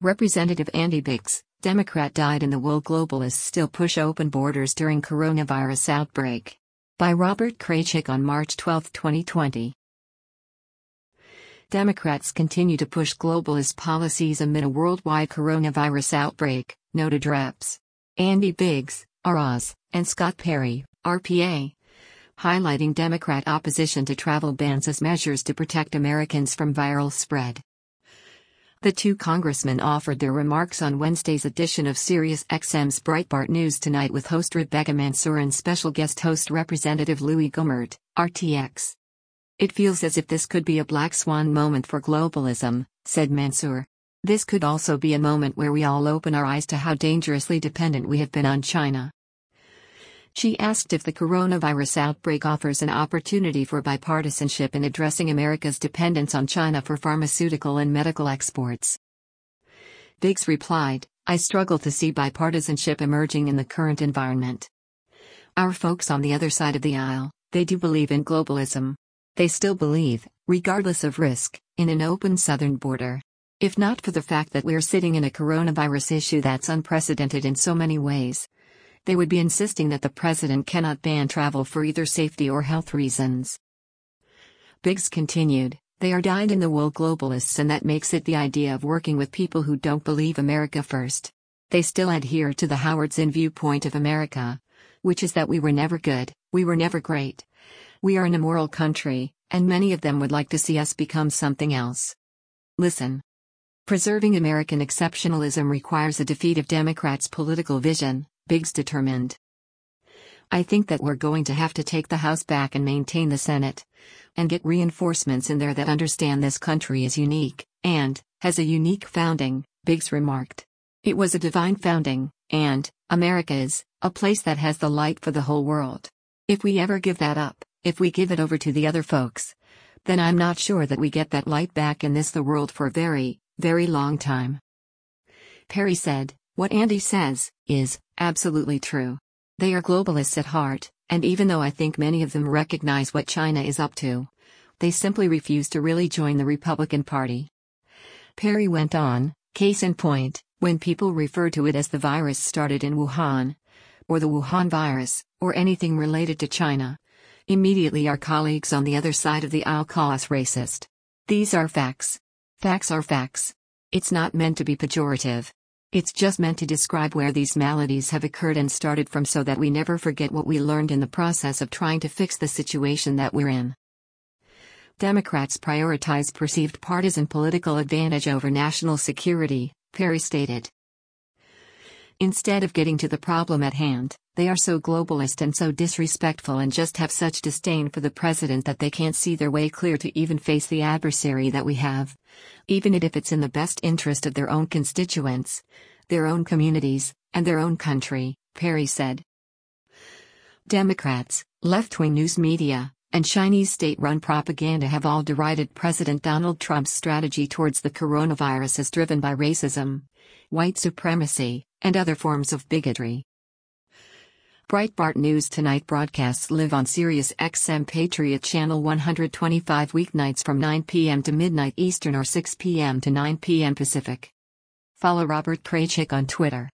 Representative Andy Biggs, Democrat, died in the will globalists still push open borders during coronavirus outbreak. By Robert Kraychik on March 12, 2020. Democrats continue to push globalist policies amid a worldwide coronavirus outbreak, noted Reps. Andy Biggs, ROS, and Scott Perry, RPA, highlighting Democrat opposition to travel bans as measures to protect Americans from viral spread. The two congressmen offered their remarks on Wednesday's edition of SiriusXM's Breitbart News Tonight with host Rebecca Mansour and special guest host Representative Louis Gohmert, RTX. "It feels as if this could be a black swan moment for globalism," said Mansour. "This could also be a moment where we all open our eyes to how dangerously dependent we have been on China." She asked if the coronavirus outbreak offers an opportunity for bipartisanship in addressing America's dependence on China for pharmaceutical and medical exports. Biggs replied, "I struggle to see bipartisanship emerging in the current environment. Our folks on the other side of the aisle, they do believe in globalism. They still believe, regardless of risk, in an open southern border. If not for the fact that we're sitting in a coronavirus issue that's unprecedented in so many ways, they would be insisting that the president cannot ban travel for either safety or health reasons." Biggs continued, "They are dyed-in-the-wool globalists, and that makes it the idea of working with people who don't believe America first. They still adhere to the Howard Zinn viewpoint of America, which is that we were never good, we were never great. We are an immoral country, and many of them would like to see us become something else. Listen. Preserving American exceptionalism requires a defeat of Democrats' political vision," Biggs determined. "I think that we're going to have to take the House back and maintain the Senate, and get reinforcements in there that understand this country is unique, and has a unique founding," Biggs remarked. "It was a divine founding, and America is a place that has the light for the whole world. If we ever give that up, if we give it over to the other folks, then I'm not sure that we get that light back in the world for a very, very long time." Perry said, "What Andy says is absolutely true. They are globalists at heart, and even though I think many of them recognize what China is up to, they simply refuse to really join the Republican Party." Perry went on, "Case in point, when people refer to it as the virus started in Wuhan, or the Wuhan virus, or anything related to China, immediately our colleagues on the other side of the aisle call us racist. These are facts. Facts are facts. It's not meant to be pejorative. It's just meant to describe where these maladies have occurred and started from, so that we never forget what we learned in the process of trying to fix the situation that we're in." Democrats prioritize perceived partisan political advantage over national security, Perry stated. "Instead of getting to the problem at hand, they are so globalist and so disrespectful and just have such disdain for the president that they can't see their way clear to even face the adversary that we have, even if it's in the best interest of their own constituents, their own communities, and their own country," Perry said. Democrats, left-wing news media, and Chinese state-run propaganda have all derided President Donald Trump's strategy towards the coronavirus as driven by racism, white supremacy, and other forms of bigotry. Breitbart News Tonight broadcasts live on SiriusXM Patriot Channel 125 weeknights from 9 p.m. to midnight Eastern or 6 p.m. to 9 p.m. Pacific. Follow Robert Kraychik on Twitter.